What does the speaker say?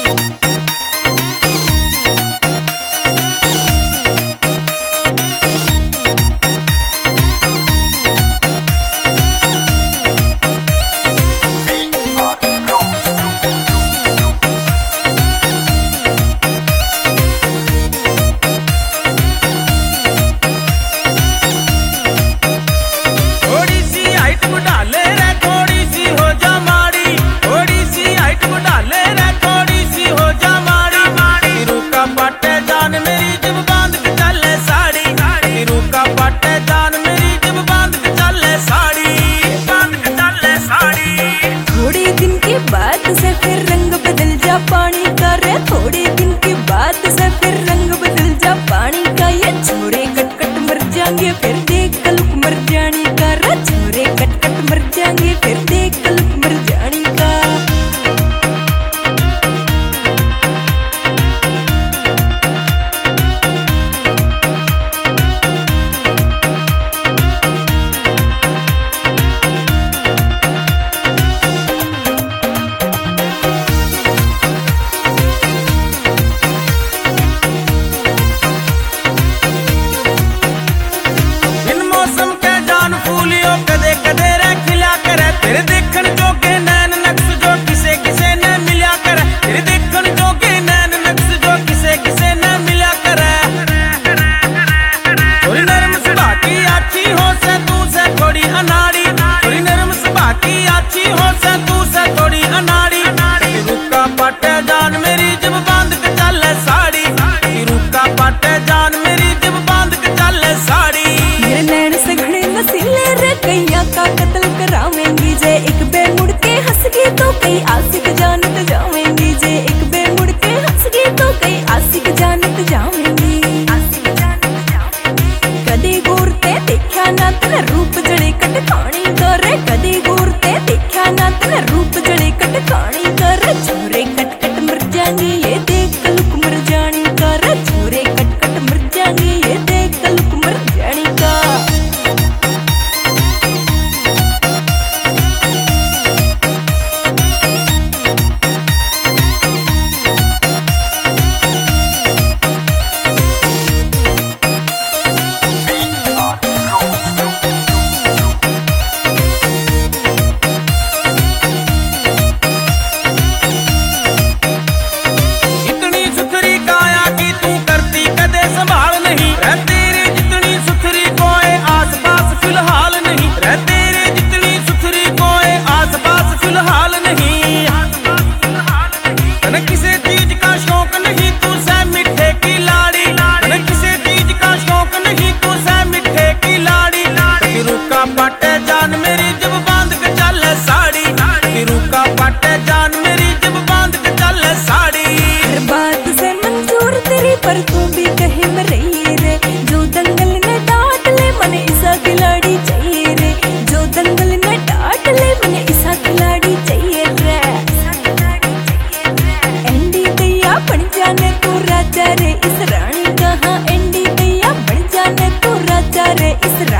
पानी का रे थोड़े दिन के बाद से फिर रंग बदल जा पानी का। ये छोरे कट कट मर जाएंगे फिर देख कलुक मर जाने का रे। छोरे कट कट मर जाएंगे फिर देख कलुक मर जाने का। कदे कदे रे खिला कर तेरे देखन जोगे नैन नक्श जो किसे किसे न मिला कर। तेरे देखन जोगे नैन नक्श जो किसे किसे न मिला कर। थोड़ी नरम सुभा की आछी हो से तू से थोड़ी अनाड़ी। थोड़ी नरम सुभा की आछी हो से तू से थोड़ी अनाड़ी। रुका पाटे जान मेरी जब बांध के चले साड़ी। रुका पाटे जान मेरी जब बांध के चले साड़ी। मेरे नैन से घड़े नसीले रे कैया का कत्ल करावेंगी जे। एक बे मुड़ के हंसगी तो कई आशिक जानत जावेंगी जे। एक बे मुड़ के हंसगी तो कई आशिक जानत जावेंगी। कदे गोरते देखा ना तेरा रूप जड़े कट खानी करे। कदे गोरते देखा ना तेरा रूप जड़े कट खानी करे। छोरे कट कट मर जाएंगे ये देख कलुक मर जाने का रे। छोरे कट कट मर जाएंगे ये देख कलुक मर जाने का। पाटे जान मेरी जब बांध के चले साड़ी। रुका पाटे जान मेरी जब बांध के चले साड़ी। हर बात से मंजूर तेरी पर तू भी कहे में रही रे। जो दंगल ने डांट ले मने ऐसा खिलाड़ी चाहिए रे। जो दंगल ने डांट ले मने ऐसा खिलाड़ी चाहिए रे। एंडी दैया बन जाने तू राजा रे इस रानी का। हाँ एंडी दैया बन जाने तू राजा रे इस